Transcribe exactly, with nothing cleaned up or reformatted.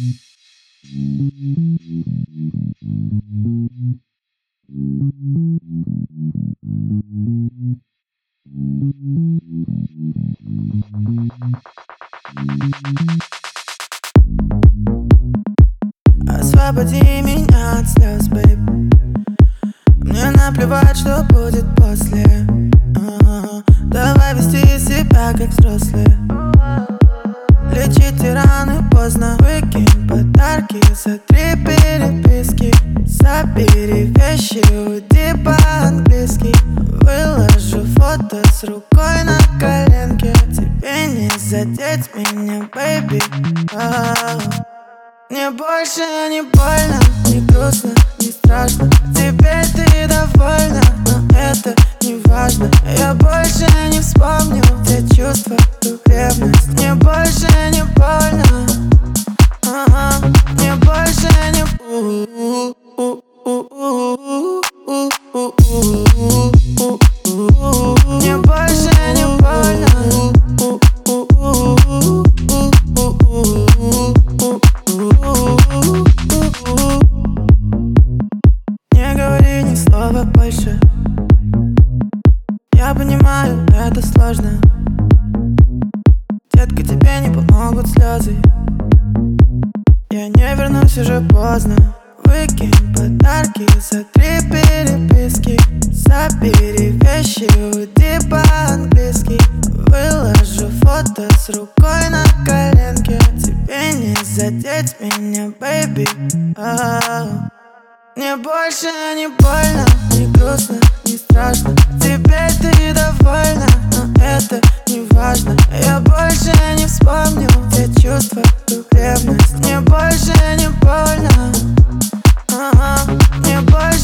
Освободи меня от слез, бэйб. Мне наплевать, что будет после. А-а-а. Давай вести себя как взрослые. Лечить раны поздно. Выкинь подарки за три переписки. Забери вещи, уйди по-английски. Выложу фото с рукой на коленке. Тебе не задеть меня, бэйби. Мне больше не больно, не грустно, не страшно. Теперь ты довольна, но это не важно. Я больше не вспомню те чувства, ту ревность. Мне больше не больно, ага. Мне больше не Мне больше не больно. Не говори ни слова больше. Я понимаю, это сложно. Детка, тебе не помогут слезы. Я не вернусь, уже поздно. Выкинь подарки за три переписки. Забери вещи, уйди по-английски. Выложу фото с рукой на коленке. Тебе не задеть меня, бэйби. Мне больше не больно, не грустно, не страшно. Теперь ты довольна, но это не важно. Я больше не вспомню те чувства, ту ревность. Мне больше не больно, ага. Мне больше